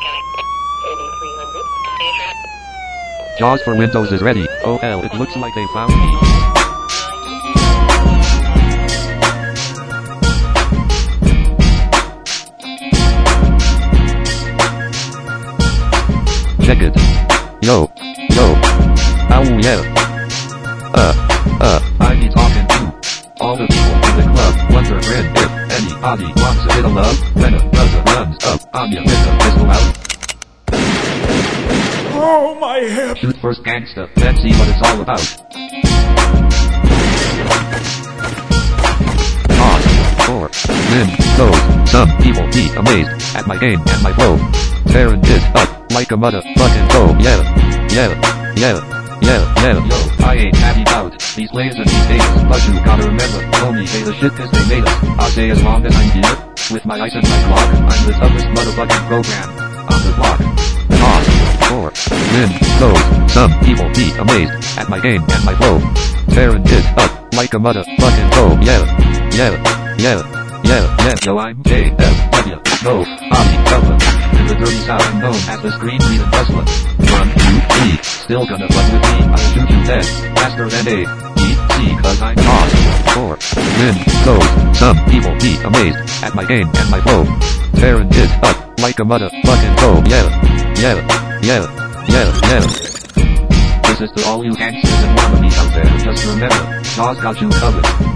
JAWS for Windows is ready. Oh hell, it looks like they found me. Check it. Yo. Oh yeah. I be talking to all the people in the club. Wondering if anybody wants a bit of love. When a brother runs up on you with a pistol out. Oh, my hip! Shoot first, gangsta. Let's see what it's all about. Pause. For Windows. Some people be amazed at my game and my flow. Tearing it up like a motherfucking pro. Yeah. Yo, I ain't happy about these plays and these days, but you gotta remember, homie, hey, the shit cause they made us. I'll say as long as I'm here, with my ice and my Glock, I'm the toughest motherfucking program on the block. Pause. For Windows. Some people be amazed at my game and my flow. Tearing it up like a motherfucking pro. Yeah. Yo, I'm JFW. No, Bobby Bella. In the dirty south, I'm known as the screen reading hustler. 1, 2, 3. Still gonna fuck with me. I'll shoot you dead faster than A.E.C. cause I'm Pause. For Windows. Some people be amazed at my game and my flow. Tearing it up like a motherfucking pro. Yeah. This is to all you gangsters and wannabes out there. Just remember, JAWS got you covered.